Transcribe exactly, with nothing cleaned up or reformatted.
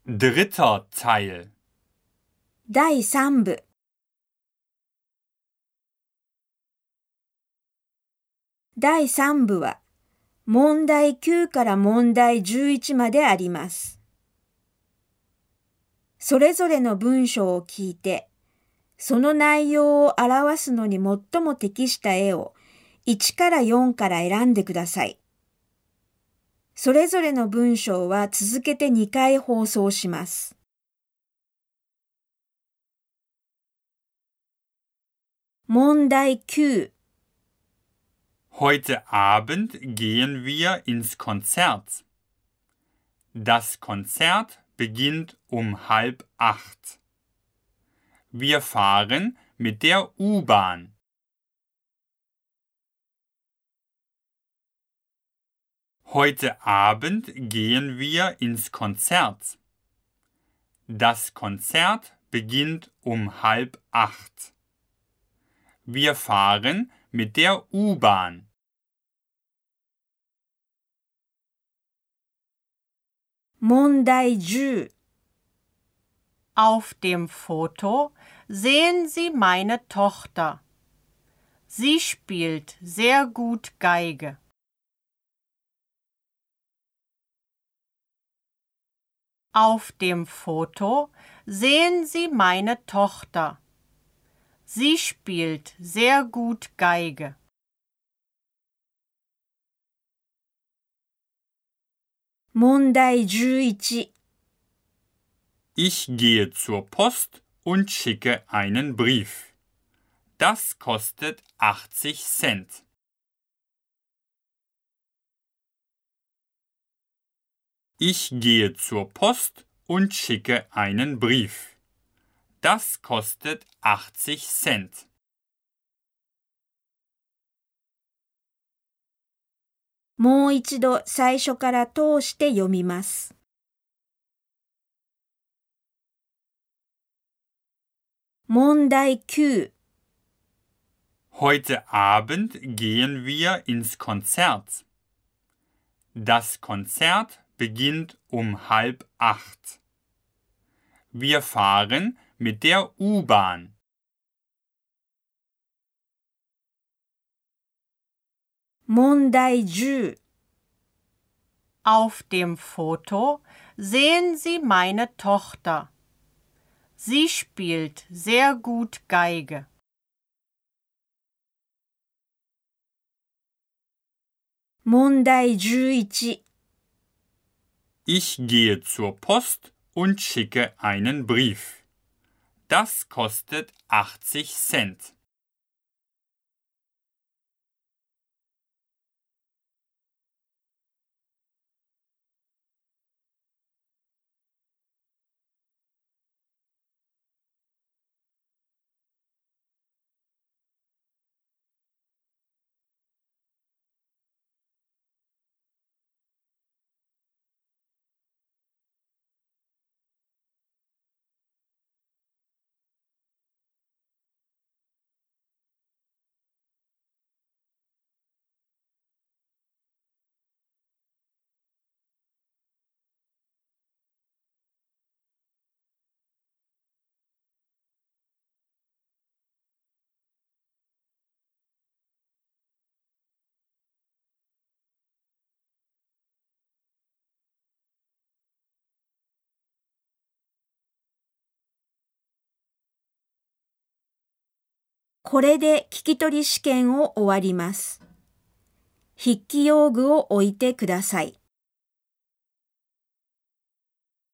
Dritter Teil. 第三部。第三部は問題きゅうから問題じゅういちまであります。それぞれの文章を聞いて、その内容を表すのに最も適した絵をいちからよんから選んでください。それぞれの文章は続けてにかい放送します。問題きゅう。 Heute Abend gehen wir ins Konzert. Das Konzert beginnt um halb acht. Wir fahren mit der U-Bahn. Heute Abend gehen wir ins Konzert. Das Konzert beginnt um halb acht. Wir fahren mit der U-Bahn. Mondai zehn. Auf dem Foto sehen Sie meine Tochter. Sie spielt sehr gut Geige. Auf dem Foto sehen Sie meine Tochter. Sie spielt sehr gut Geige. Mondai elf. Ich gehe zur Post und schicke einen Brief. Das kostet achtzig Cent. Ich gehe zur Post und schicke einen Brief. Das kostet achtzig Cent. もう一度最初から通して読みます。問題きゅう。 Heute Abend gehen wir ins Konzert. Das Konzert beginnt um halb acht. Wir fahren mit der U-Bahn. Mondai zehn. Auf dem Foto sehen Sie meine Tochter. Sie spielt sehr gut Geige. Mondai elf. Ich gehe zur Post und schicke einen Brief. Das kostet achtzig Cent. これで聞き取り試験を終わります。筆記用具を置いてください。